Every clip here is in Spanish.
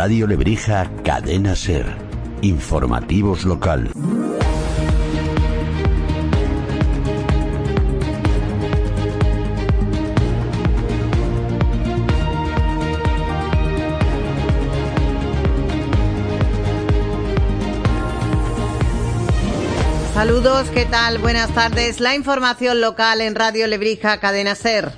Radio Lebrija, Cadena SER. Informativos local. Saludos, ¿qué tal? Buenas tardes. La información local en Radio Lebrija, Cadena SER.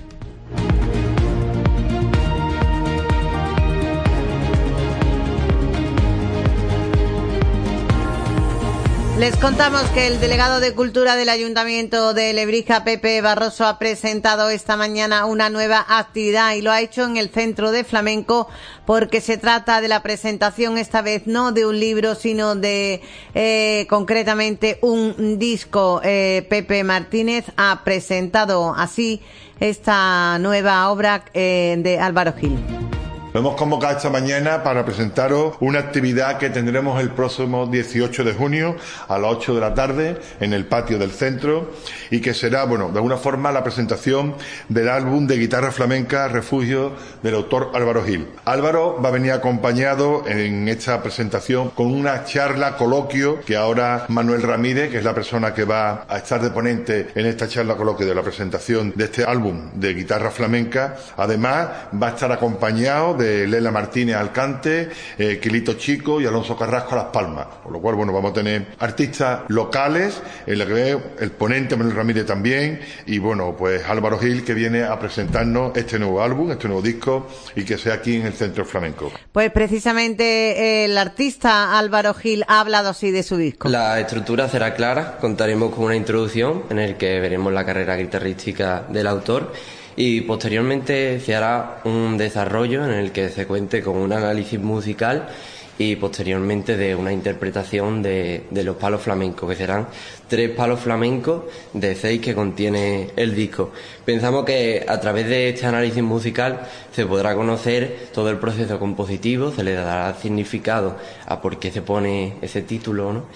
Les contamos que el delegado de Cultura del Ayuntamiento de Lebrija, Pepe Barroso, ha presentado esta mañana una nueva actividad y lo ha hecho en el Centro de Flamenco porque se trata de la presentación, esta vez no de un libro, sino de concretamente un disco. Pepe Martínez ha presentado así esta nueva obra de Álvaro Gil. Lo hemos convocado esta mañana para presentaros una actividad que tendremos el próximo 18 de junio a las 8 de la tarde en el patio del centro y que será, de alguna forma la presentación del álbum de guitarra flamenca Refugio del autor Álvaro Gil. Álvaro va a venir acompañado en esta presentación con una charla, coloquio, que ahora Manuel Ramírez, que es la persona que va a estar de ponente en esta charla, coloquio de la presentación de este álbum de guitarra flamenca, además va a estar acompañado de Lela Martínez al cante, Quilito Chico y Alonso Carrasco a las palmas. Con lo cual, vamos a tener artistas locales, en la que ve el ponente Manuel Ramírez también, y pues Álvaro Gil, que viene a presentarnos este nuevo álbum, este nuevo disco, y que sea aquí en el Centro Flamenco. Pues precisamente el artista Álvaro Gil ha hablado así de su disco. La estructura será clara, contaremos con una introducción en el que veremos la carrera guitarrística del autor, y posteriormente se hará un desarrollo en el que se cuente con un análisis musical y posteriormente de una interpretación de los palos flamencos, que serán 3 palos flamencos de 6 que contiene el disco. Pensamos que a través de este análisis musical se podrá conocer todo el proceso compositivo, se le dará significado a por qué se pone ese título, ¿no?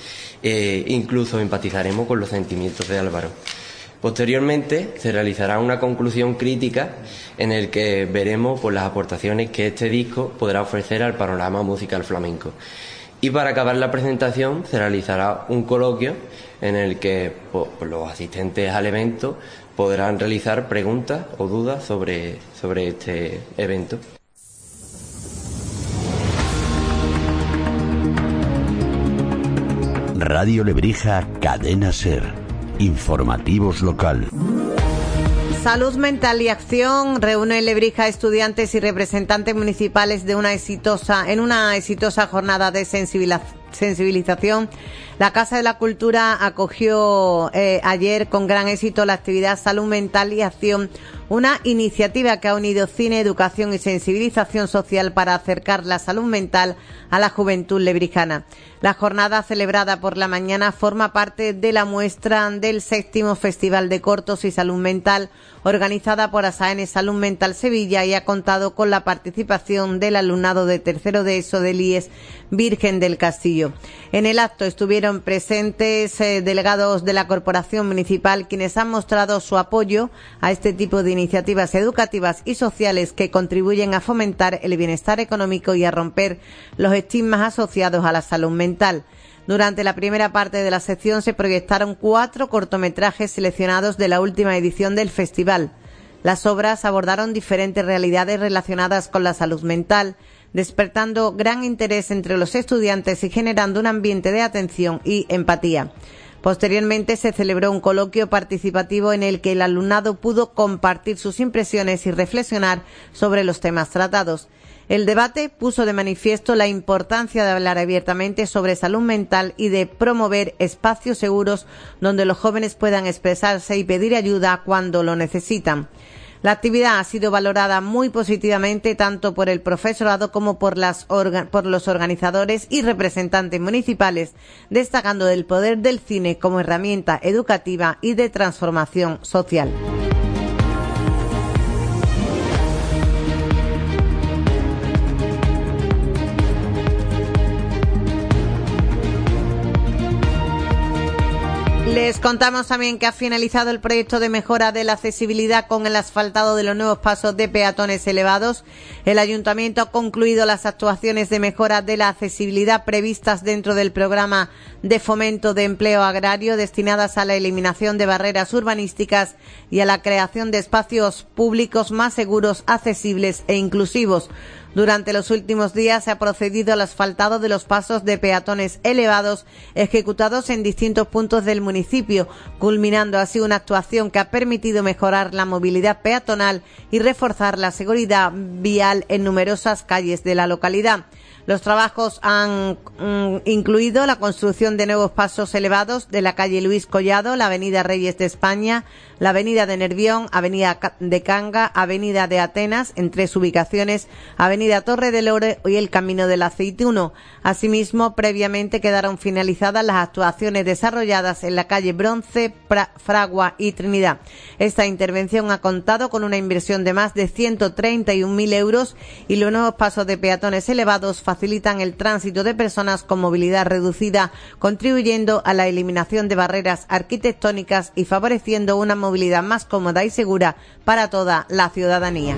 Incluso empatizaremos con los sentimientos de Álvaro. Posteriormente se realizará una conclusión crítica en el que veremos las aportaciones que este disco podrá ofrecer al panorama musical flamenco. Y para acabar la presentación se realizará un coloquio en el que los asistentes al evento podrán realizar preguntas o dudas sobre este evento. Radio Lebrija, Cadena SER. Informativos local. Salud Mental y Acción reúne en Lebrija estudiantes y representantes municipales en una exitosa jornada de sensibilización. La Casa de la Cultura acogió ayer con gran éxito la actividad Salud Mental y Acción, una iniciativa que ha unido cine, educación y sensibilización social para acercar la salud mental a la juventud lebrijana. La jornada celebrada por la mañana forma parte de la muestra del 7º Festival de Cortos y Salud Mental, organizada por ASAENE Salud Mental Sevilla, y ha contado con la participación del alumnado de tercero de ESO del IES Virgen del Castillo. En el acto estuvieron presentes delegados de la Corporación Municipal, quienes han mostrado su apoyo a este tipo de iniciativas educativas y sociales que contribuyen a fomentar el bienestar económico y a romper los estigmas asociados a la salud mental. Durante la primera parte de la sección se proyectaron 4 cortometrajes seleccionados de la última edición del festival. Las obras abordaron diferentes realidades relacionadas con la salud mental, despertando gran interés entre los estudiantes y generando un ambiente de atención y empatía. Posteriormente se celebró un coloquio participativo en el que el alumnado pudo compartir sus impresiones y reflexionar sobre los temas tratados. El debate puso de manifiesto la importancia de hablar abiertamente sobre salud mental y de promover espacios seguros donde los jóvenes puedan expresarse y pedir ayuda cuando lo necesitan. La actividad ha sido valorada muy positivamente tanto por el profesorado como por los organizadores y representantes municipales, destacando el poder del cine como herramienta educativa y de transformación social. Les contamos también que ha finalizado el proyecto de mejora de la accesibilidad con el asfaltado de los nuevos pasos de peatones elevados. El Ayuntamiento ha concluido las actuaciones de mejora de la accesibilidad previstas dentro del programa de fomento de empleo agrario destinadas a la eliminación de barreras urbanísticas y a la creación de espacios públicos más seguros, accesibles e inclusivos. Durante los últimos días se ha procedido al asfaltado de los pasos de peatones elevados ejecutados en distintos puntos del municipio, culminando así una actuación que ha permitido mejorar la movilidad peatonal y reforzar la seguridad vial en numerosas calles de la localidad. Los trabajos han incluido la construcción de nuevos pasos elevados de la calle Luis Collado, la avenida Reyes de España, la avenida de Nervión, avenida de Canga, avenida de Atenas, en 3 ubicaciones, avenida Torre del Oro y el Camino del Aceituno. Asimismo, previamente quedaron finalizadas las actuaciones desarrolladas en la calle Bronce, Fragua y Trinidad. Esta intervención ha contado con una inversión de más de 131.000 euros y los nuevos pasos de peatones elevados facilitan el tránsito de personas con movilidad reducida, contribuyendo a la eliminación de barreras arquitectónicas y favoreciendo una movilidad más cómoda y segura para toda la ciudadanía.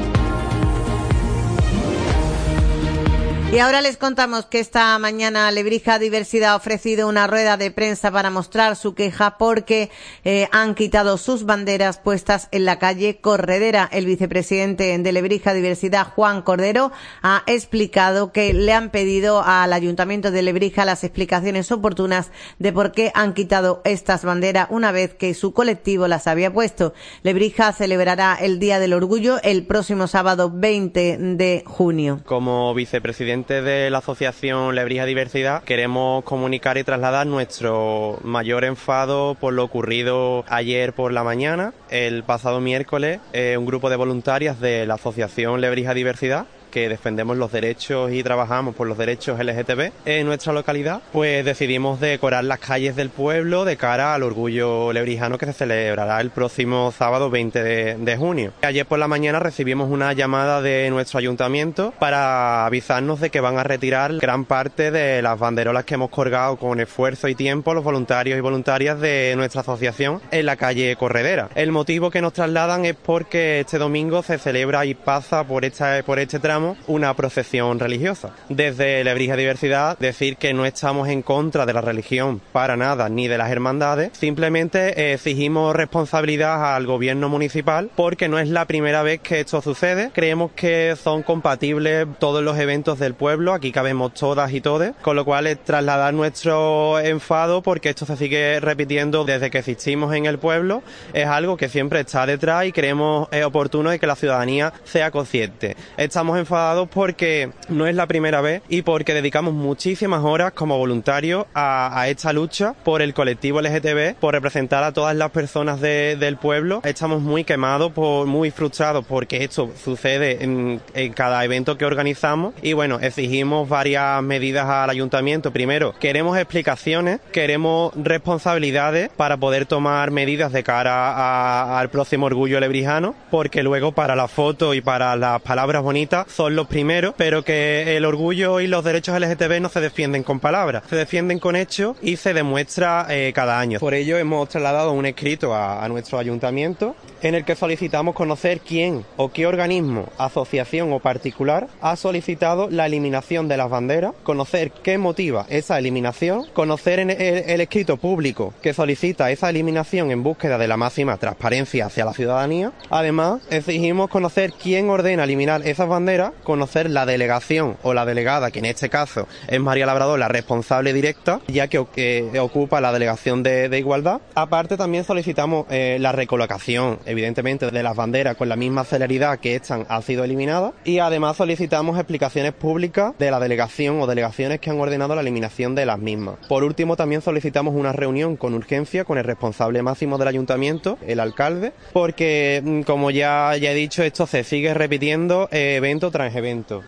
Y ahora les contamos que esta mañana Lebrija Diversidad ha ofrecido una rueda de prensa para mostrar su queja porque han quitado sus banderas puestas en la calle Corredera. El vicepresidente de Lebrija Diversidad, Juan Cordero, ha explicado que le han pedido al Ayuntamiento de Lebrija las explicaciones oportunas de por qué han quitado estas banderas una vez que su colectivo las había puesto. Lebrija celebrará el Día del Orgullo el próximo sábado 20 de junio. Como vicepresidente de la Asociación Lebrija Diversidad, queremos comunicar y trasladar nuestro mayor enfado por lo ocurrido ayer por la mañana. El pasado miércoles, un grupo de voluntarias de la Asociación Lebrija Diversidad, que defendemos los derechos y trabajamos por los derechos LGTB en nuestra localidad, pues decidimos decorar las calles del pueblo de cara al orgullo lebrijano que se celebrará el próximo sábado 20 de junio. Ayer por la mañana recibimos una llamada de nuestro ayuntamiento para avisarnos de que van a retirar gran parte de las banderolas que hemos colgado con esfuerzo y tiempo los voluntarios y voluntarias de nuestra asociación en la calle Corredera. El motivo que nos trasladan es porque este domingo se celebra y pasa por este tramo una procesión religiosa. Desde Lebrija Diversidad, decir que no estamos en contra de la religión para nada, ni de las hermandades, simplemente exigimos responsabilidad al gobierno municipal porque no es la primera vez que esto sucede. Creemos que son compatibles todos los eventos del pueblo, aquí cabemos todas y todes, con lo cual es trasladar nuestro enfado porque esto se sigue repitiendo desde que existimos en el pueblo. Es algo que siempre está detrás y creemos oportuno de que la ciudadanía sea consciente. Estamos enfadados porque no es la primera vez y porque dedicamos muchísimas horas como voluntarios a esta lucha por el colectivo LGTB, por representar a todas las personas del pueblo. Estamos muy quemados, muy frustrados porque esto sucede en cada evento que organizamos y bueno, exigimos varias medidas al ayuntamiento. Primero, queremos explicaciones, queremos responsabilidades para poder tomar medidas de cara al próximo orgullo lebrijano, porque luego para la foto y para las palabras bonitas son los primeros, pero que el orgullo y los derechos LGTB no se defienden con palabras, se defienden con hechos y se demuestra cada año. Por ello hemos trasladado un escrito a nuestro ayuntamiento en el que solicitamos conocer quién o qué organismo, asociación o particular ha solicitado la eliminación de las banderas, conocer qué motiva esa eliminación, conocer el escrito público que solicita esa eliminación en búsqueda de la máxima transparencia hacia la ciudadanía. Además, exigimos conocer quién ordena eliminar esas banderas, conocer la delegación o la delegada, que en este caso es María Labrador, la responsable directa, ya que ocupa la delegación de Igualdad. Aparte, también solicitamos la recolocación, evidentemente, de las banderas con la misma celeridad que estas han sido eliminadas, y además solicitamos explicaciones públicas de la delegación o delegaciones que han ordenado la eliminación de las mismas. Por último, también solicitamos una reunión con urgencia con el responsable máximo del ayuntamiento, el alcalde, porque, como ya he dicho, esto se sigue repitiendo evento tras evento.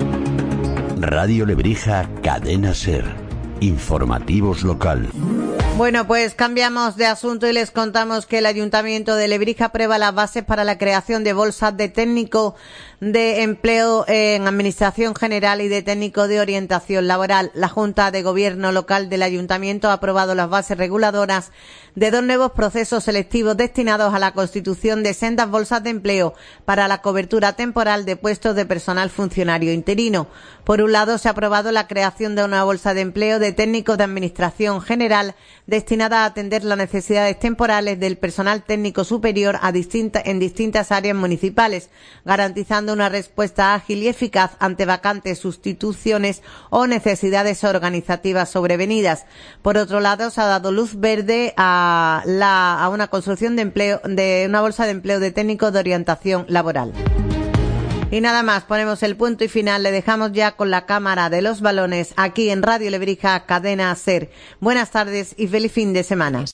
Radio Lebrija, Cadena SER. Informativos local. Bueno, pues cambiamos de asunto y les contamos que el Ayuntamiento de Lebrija aprueba las bases para la creación de bolsas de técnico de empleo en Administración General y de técnico de orientación laboral. La Junta de Gobierno Local del Ayuntamiento ha aprobado las bases reguladoras de 2 nuevos procesos selectivos destinados a la constitución de sendas bolsas de empleo para la cobertura temporal de puestos de personal funcionario interino. Por un lado, se ha aprobado la creación de una bolsa de empleo de técnicos de Administración General destinada a atender las necesidades temporales del personal técnico superior en distintas áreas municipales, garantizando una respuesta ágil y eficaz ante vacantes, sustituciones o necesidades organizativas sobrevenidas. Por otro lado, se ha dado luz verde a una construcción de una bolsa de empleo de técnicos de orientación laboral. Y nada más, ponemos el punto y final. Le dejamos ya con la cámara de los balones aquí en Radio Lebrija, Cadena SER. Buenas tardes y feliz fin de semana.